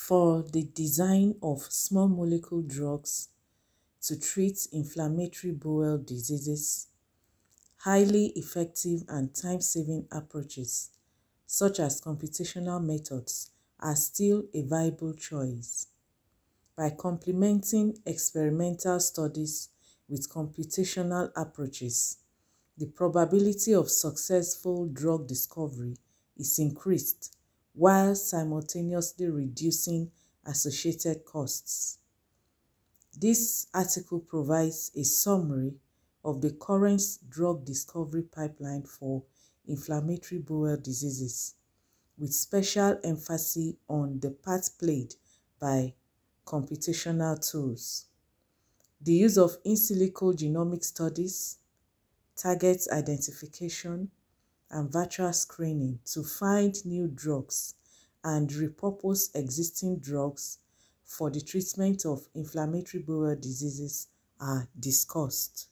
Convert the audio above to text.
for the design of small molecule drugs to treat inflammatory bowel diseases, highly effective and time-saving approaches such as computational methods are still a viable choice. By complementing experimental studies with computational approaches, the probability of successful drug discovery is increased while simultaneously reducing associated costs. This article provides a summary of the current drug discovery pipeline for inflammatory bowel diseases, with special emphasis on the part played by computational tools. The use of in silico genomic studies, target identification, and virtual screening to find new drugs and repurpose existing drugs for the treatment of inflammatory bowel diseases are discussed.